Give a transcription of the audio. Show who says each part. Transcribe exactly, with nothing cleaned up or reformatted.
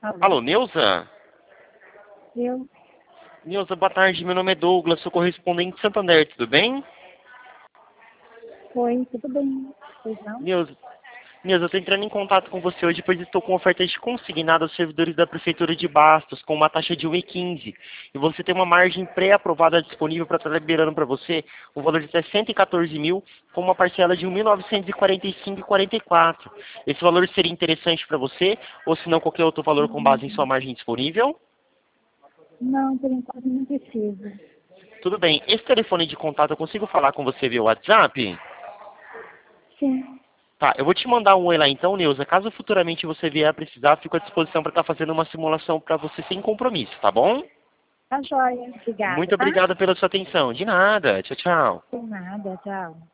Speaker 1: Alô?
Speaker 2: Alô, Neuza?
Speaker 1: Eu?
Speaker 2: Neuza, boa tarde. Meu nome é Douglas, sou correspondente de Santander, tudo bem?
Speaker 1: Oi, tudo bem? Pois não?
Speaker 2: Neuza, Neuza, eu estou entrando em contato com você hoje, pois estou com ofertas de consignado aos servidores da Prefeitura de Bastos, com uma taxa de um vírgula quinze. E você tem uma margem pré-aprovada disponível para estar liberando para você um valor de até cento e quatorze mil, com uma parcela de mil novecentos e quarenta e cinco vírgula quarenta e quatro. Esse valor seria interessante para você, ou se não, qualquer outro valor com base em sua margem disponível?
Speaker 1: Não, por enquanto não preciso.
Speaker 2: Tudo bem. Esse telefone de contato, eu consigo falar com você via WhatsApp?
Speaker 1: Sim,
Speaker 2: Tá, eu vou te mandar um oi lá então, Neuza. Caso futuramente você vier a precisar, fico à disposição para estar fazendo uma simulação para você sem compromisso, tá bom?
Speaker 1: tá joia. Obrigada,
Speaker 2: Muito
Speaker 1: tá?
Speaker 2: obrigado pela sua atenção. De nada. Tchau, tchau.
Speaker 1: Por nada, tchau.